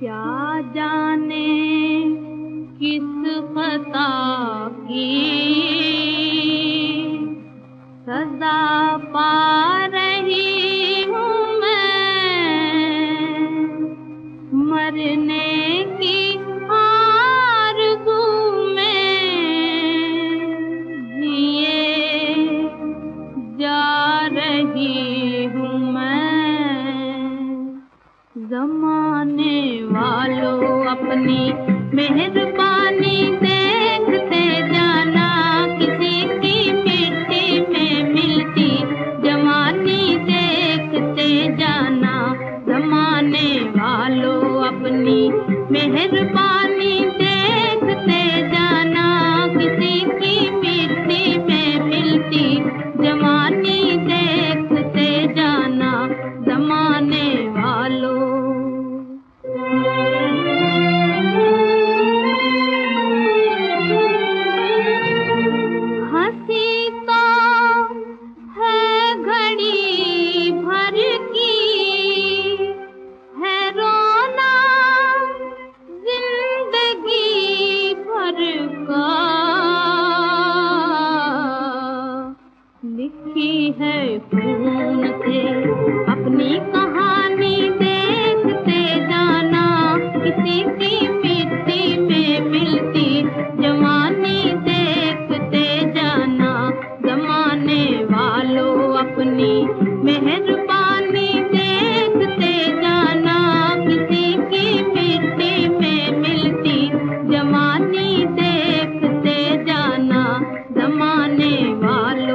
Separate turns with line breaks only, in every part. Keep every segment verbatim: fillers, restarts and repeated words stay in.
क्या जाने किस खता की सजा पा रही हूँ मैं, मरने की आरज़ू में जिए जा रही हूँ मैं। ज़माने वालों अपनी मेहरबानी देखते जाना, किसी की मिट्टी में मिलती जवानी देखते जाना। ज़माने वालों अपनी मेहरबानी देखते जाना, किसी की मिट्टी में मिलती जवानी देखते जाना। ज़माने वालों हंसी तो है घड़ी भर की, है रोना जिंदगी भर का। लिखी है खून से अपनी कहानी देखते जाना, किसी की मिट्टी में मिलती जवानी देखते जाना। ज़माने वालों अपनी मेहरबानी देखते जाना, किसी की मिट्टी में मिलती जवानी देखते जाना। ज़माने वालों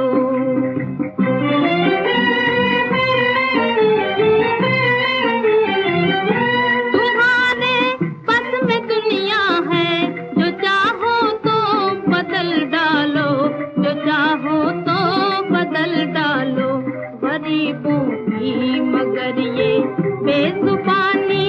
गरीबों की मगर ये बेज़ुबानी